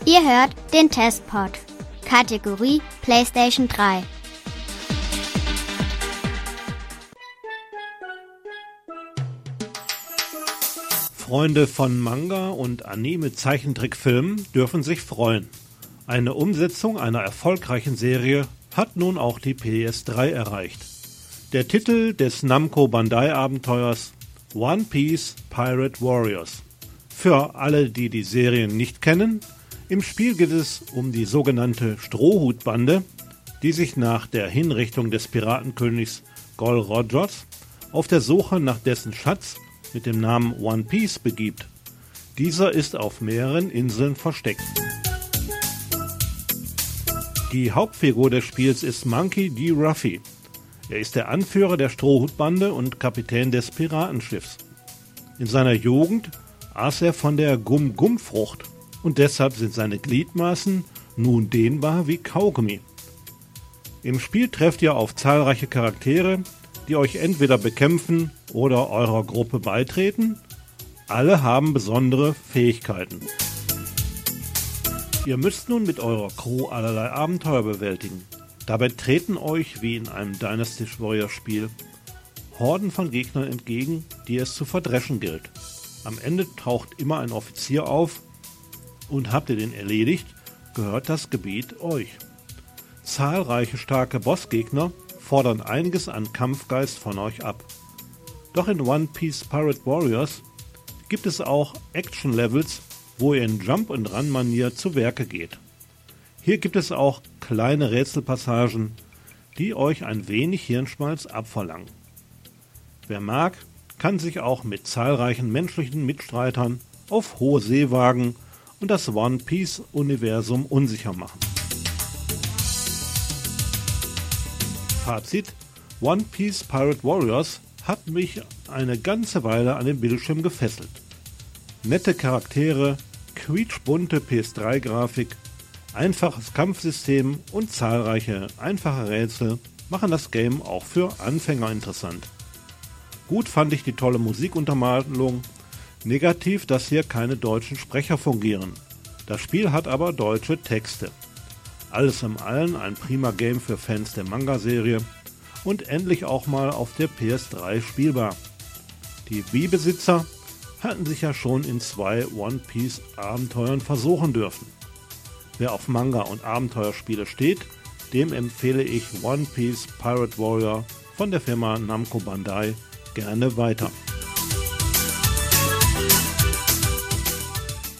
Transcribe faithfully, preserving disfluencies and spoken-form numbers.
Ihr hört den Testpod. Kategorie PlayStation drei. Freunde von Manga und Anime-Zeichentrickfilmen dürfen sich freuen. Eine Umsetzung einer erfolgreichen Serie hat nun auch die P S drei erreicht. Der Titel des Namco Bandai Abenteuers One Piece Pirate Warriors. Für alle, die die Serie nicht kennen, im Spiel geht es um die sogenannte Strohhutbande, die sich nach der Hinrichtung des Piratenkönigs Gol Rogers auf der Suche nach dessen Schatz mit dem Namen One Piece begibt. Dieser ist auf mehreren Inseln versteckt. Die Hauptfigur des Spiels ist Monkey D. Ruffy. Er ist der Anführer der Strohhutbande und Kapitän des Piratenschiffs. In seiner Jugend aß er von der Gum-Gum-Frucht und deshalb sind seine Gliedmaßen nun dehnbar wie Kaugummi. Im Spiel trefft ihr auf zahlreiche Charaktere, die euch entweder bekämpfen oder eurer Gruppe beitreten. Alle haben besondere Fähigkeiten. Ihr müsst nun mit eurer Crew allerlei Abenteuer bewältigen. Dabei treten euch, wie in einem Dynasty Warriors Spiel, Horden von Gegnern entgegen, die es zu verdreschen gilt. Am Ende taucht immer ein Offizier auf und habt ihr den erledigt, gehört das Gebiet euch. Zahlreiche starke Bossgegner fordern einiges an Kampfgeist von euch ab. Doch in One Piece Pirate Warriors gibt es auch Action-Levels, wo ihr in Jump-and-Run-Manier zu Werke geht. Hier gibt es auch kleine Rätselpassagen, die euch ein wenig Hirnschmalz abverlangen. Wer mag, kann sich auch mit zahlreichen menschlichen Mitstreitern auf hohe See wagen und das One Piece-Universum unsicher machen. Fazit: One Piece Pirate Warriors hat mich eine ganze Weile an den Bildschirm gefesselt. Nette Charaktere, quietschbunte P S drei Grafik, einfaches Kampfsystem und zahlreiche einfache Rätsel machen das Game auch für Anfänger interessant. Gut fand ich die tolle Musikuntermalung, negativ, dass hier keine deutschen Sprecher fungieren. Das Spiel hat aber deutsche Texte. Alles in allem ein prima Game für Fans der Manga-Serie und endlich auch mal auf der P S drei spielbar. Die Wii-Besitzer hatten sich ja schon in zwei One Piece Abenteuern versuchen dürfen. Wer auf Manga- und Abenteuerspiele steht, dem empfehle ich One Piece Pirate Warrior von der Firma Namco Bandai gerne weiter.